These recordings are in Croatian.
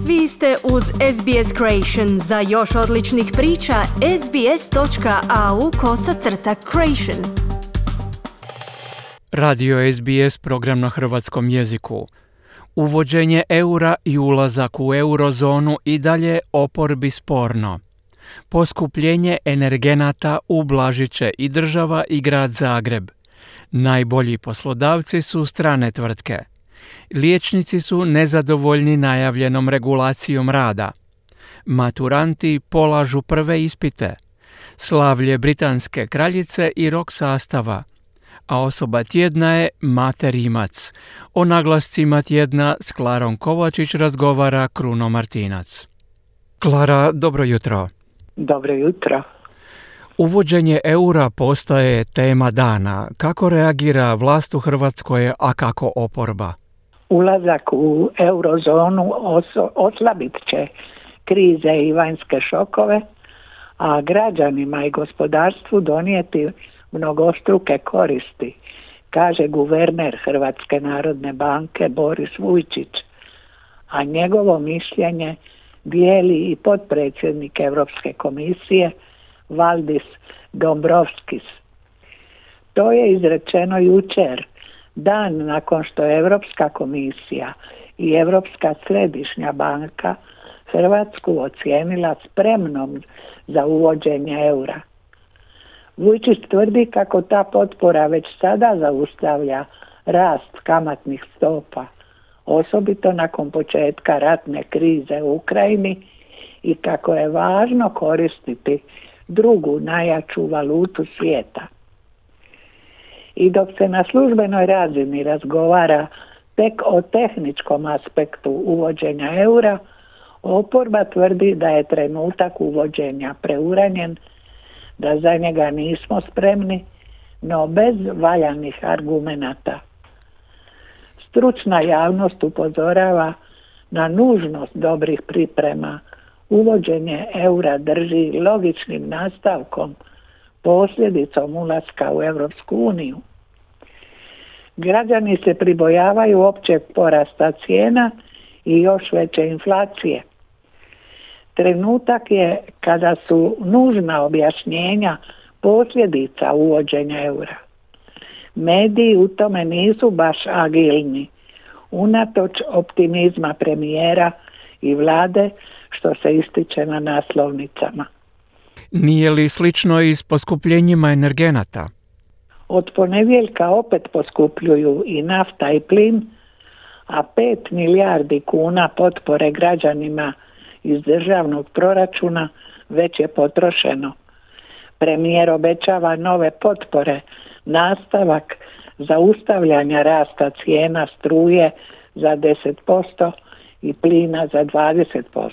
Vi ste uz SBS Creation. Za još odličnih priča, sbs.au/creation. Radio SBS, program na hrvatskom jeziku. Uvođenje eura i ulazak u eurozonu i dalje oporbi sporno. Poskupljenje energenata ublažit će i država i grad Zagreb. Najbolji poslodavci su strane tvrtke. Liječnici su nezadovoljni najavljenom regulacijom rada. Maturanti polažu prve ispite. Slavlje britanske kraljice i rok sastava. A osoba tjedna je Mate Rimac. O naglascima tjedna s Klarom Kovačić razgovara Kruno Martinac. Klara, dobro jutro. Dobro jutro. Uvođenje eura postaje tema dana. Kako reagira vlast u Hrvatskoj, a kako oporba? Ulazak u eurozonu oslabit će krize i vanjske šokove, a građanima i gospodarstvu donijeti mnogostruke koristi, kaže guverner Hrvatske narodne banke Boris Vujčić, a njegovo mišljenje dijeli i potpredsjednik Europske komisije Valdis Dombrovskis. To je izrečeno jučer, dan nakon što je Europska komisija i Europska središnja banka Hrvatsku ocijenila spremnom za uvođenje eura. Vujčić tvrdi kako ta potpora već sada zaustavlja rast kamatnih stopa, osobito nakon početka ratne krize u Ukrajini, i kako je važno koristiti drugu najjaču valutu svijeta. I dok se na službenoj razini razgovara tek o tehničkom aspektu uvođenja eura, oporba tvrdi da je trenutak uvođenja preuranjen, da za njega nismo spremni, no bez valjanih argumenata. Stručna javnost upozorava na nužnost dobrih priprema. Uvođenje eura drži logičnim nastavkom, posljedicom ulaska u Europsku uniju. Građani se pribojavaju općeg porasta cijena i još veće inflacije. Trenutak je kada su nužna objašnjenja posljedica uvođenja eura. Mediji u tome nisu baš agilni, unatoč optimizma premijera i vlade, što se ističe na naslovnicama. Nije li slično i s poskupljenjima energenata? Od ponedjeljka opet poskupljuju i nafta i plin, a 5 milijardi kuna potpore građanima iz državnog proračuna već je potrošeno. Premijer obećava nove potpore, nastavak zaustavljanja rasta cijena struje za 10% i plina za 20%.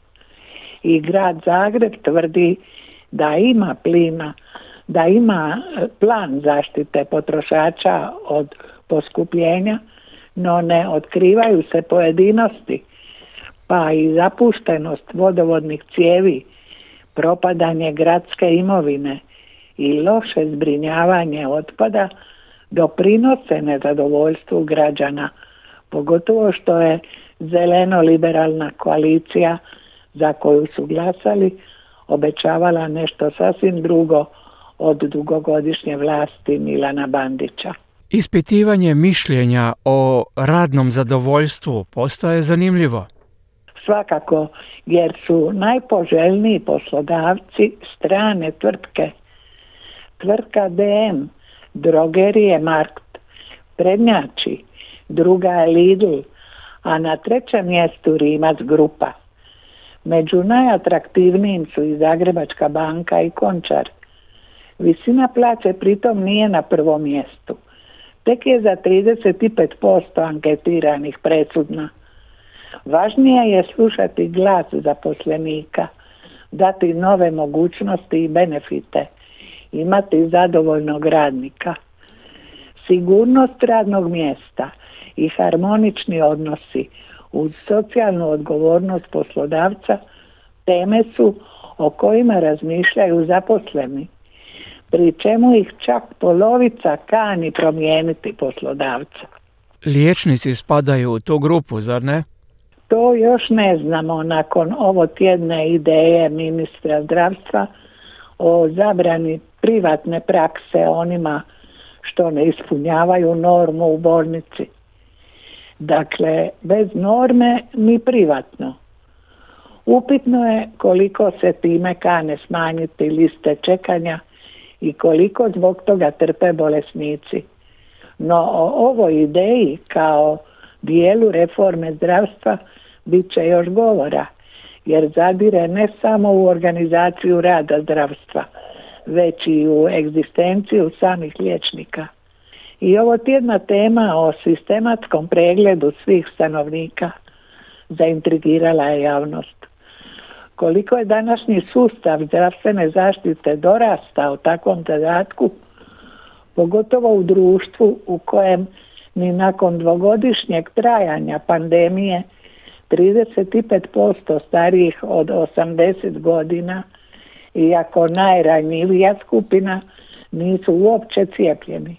I grad Zagreb tvrdi da ima plina, da ima plan zaštite potrošača od poskupljenja, no ne otkrivaju se pojedinosti, pa i zapuštenost vodovodnih cijevi, propadanje gradske imovine i loše zbrinjavanje otpada doprinose nezadovoljstvu građana, pogotovo što je zeleno-liberalna koalicija za koju su glasali obećavala nešto sasvim drugo od dugogodišnje vlasti Milana Bandića. Ispitivanje mišljenja o radnom zadovoljstvu postaje zanimljivo. Svakako, jer su najpoželjniji poslodavci strane tvrtke. Tvrtka DM, drogerije Markt, prednjači, druga je Lidl, a na trećem mjestu Rimac grupa. Među najatraktivnijim su i Zagrebačka banka i Končar. Visina plaće pritom nije na prvom mjestu. Tek je za 35% anketiranih presudna. Važnije je slušati glas zaposlenika, dati nove mogućnosti i benefite, imati zadovoljnog radnika. Sigurnost radnog mjesta i harmonični odnosi uz socijalnu odgovornost poslodavca teme su o kojima razmišljaju zaposleni, pri čemu ih čak polovica kani promijeniti poslodavca. Liječnici spadaju u tu grupu, zar ne? To još ne znamo nakon ovo tjedne ideje ministra zdravstva o zabrani privatne prakse onima što ne ispunjavaju normu u bolnici. Dakle, bez norme ni privatno. Upitno je koliko se time kane smanjiti liste čekanja i koliko zbog toga trpe bolesnici. No o ovoj ideji kao dijelu reforme zdravstva bit će još govora, jer zadire ne samo u organizaciju rada zdravstva, već i u egzistenciju samih liječnika. I ovo tjedna tema o sistematskom pregledu svih stanovnika zaintrigirala je javnost. Koliko je današnji sustav zdravstvene zaštite dorastao takvom zadatku, pogotovo u društvu u kojem ni nakon dvogodišnjeg trajanja pandemije 35% starijih od 80 godina, iako najranjivija skupina, nisu uopće cijepljeni.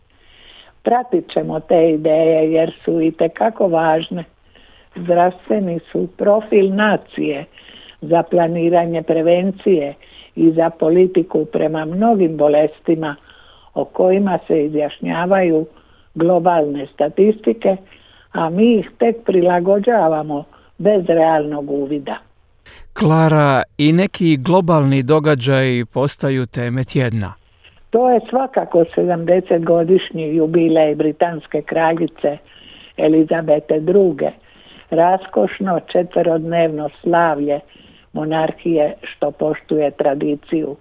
Pratit ćemo te ideje jer su itekako važne. Zdravstveni su profil nacije za planiranje prevencije i za politiku prema mnogim bolestima o kojima se izjašnjavaju globalne statistike, a mi ih tek prilagođavamo bez realnog uvida. Klara, i neki globalni događaji postaju teme tjedna. To je svakako 70-godišnji jubilej britanske kraljice Elizabete II. Raskošno 4-dnevno slavlje monarhije što poštuje tradiciju.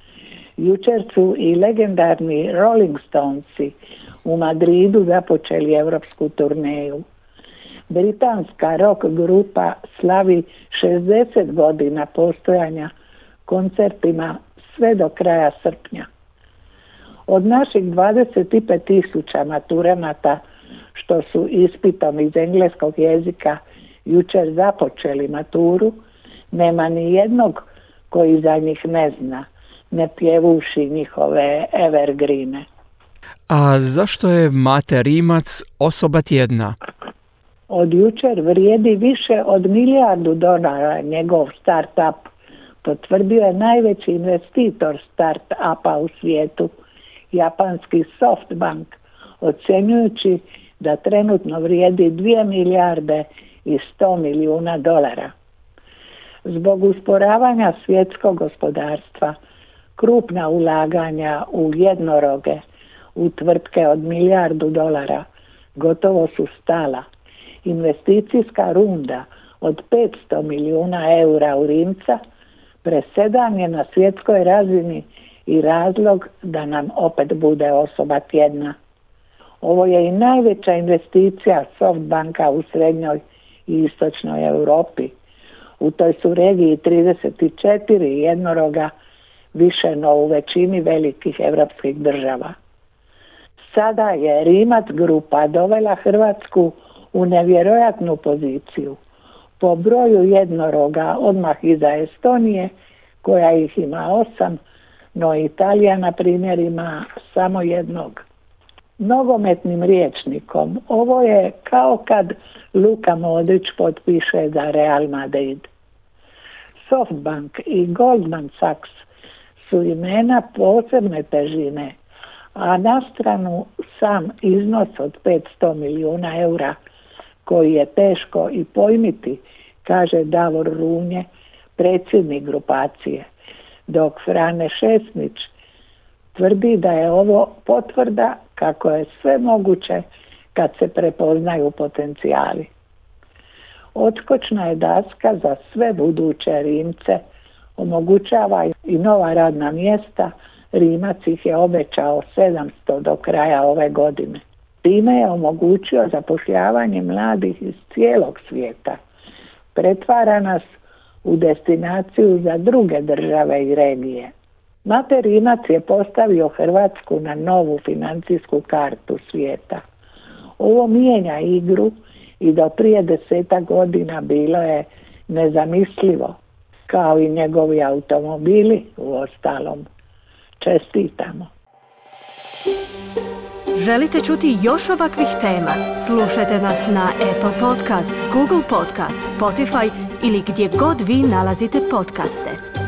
Jučer su i legendarni Rolling Stonesi u Madridu započeli europsku turneju. Britanska rock grupa slavi 60 godina postojanja koncertima sve do kraja srpnja. Od naših 25.000 maturanata što su ispitom iz engleskog jezika jučer započeli maturu, nema ni jednog koji za njih ne zna, ne pjevuši njihove evergreene. A zašto je Mate Rimac osoba tjedna? Od jučer vrijedi više od $1 milijardu njegov start-up, potvrdio je najveći investitor start-upa u svijetu, japanski SoftBank, ocjenjujući da trenutno vrijedi $2 milijarde i 100 milijuna dolara. Zbog usporavanja svjetskog gospodarstva, krupna ulaganja u jednoroge, u tvrtke od $1 milijardu gotovo su stala. Investicijska runda od 500 milijuna eura u Rimca presedan je na svjetskoj razini i razlog da nam opet bude osoba tjedna. Ovo je i najveća investicija SoftBanka u srednjoj i istočnoj Europi. U toj su regiji 34 jednoroga, više no u većini velikih europskih država. Sada je Rimac grupa dovela Hrvatsku u nevjerojatnu poziciju. Po broju jednoroga odmah iza Estonije, koja ih ima 8, no Italija, na primjer, ima samo jednog. Nogometnim rječnikom ovo je kao kad Luka Modrić potpiše za Real Madrid. SoftBank i Goldman Sachs su imena posebne težine, a na stranu sam iznos od 500 milijuna eura koji je teško i pojmiti, kaže Davor Runje, predsjednik grupacije, dok Frane Šesnić tvrdi da je ovo potvrda kako je sve moguće kad se prepoznaju potencijali. Odskočna je daska za sve buduće Rimce, omogućava i nova radna mjesta, Rimac ih je obećao 700 do kraja ove godine. Time je omogućio zapošljavanje mladih iz cijelog svijeta. Pretvara nas u destinaciju za druge države i regije. Mate Rimac je postavio Hrvatsku na novu financijsku kartu svijeta. Ovo mijenja igru i do prije 10 godina bilo je nezamislivo, kao i njegovi automobili u ostalom. Čestitamo. Želite čuti još ovakvih tema? Slušajte nas na Apple Podcast, Google Podcast, Spotify ili gdje god vi nalazite podcaste.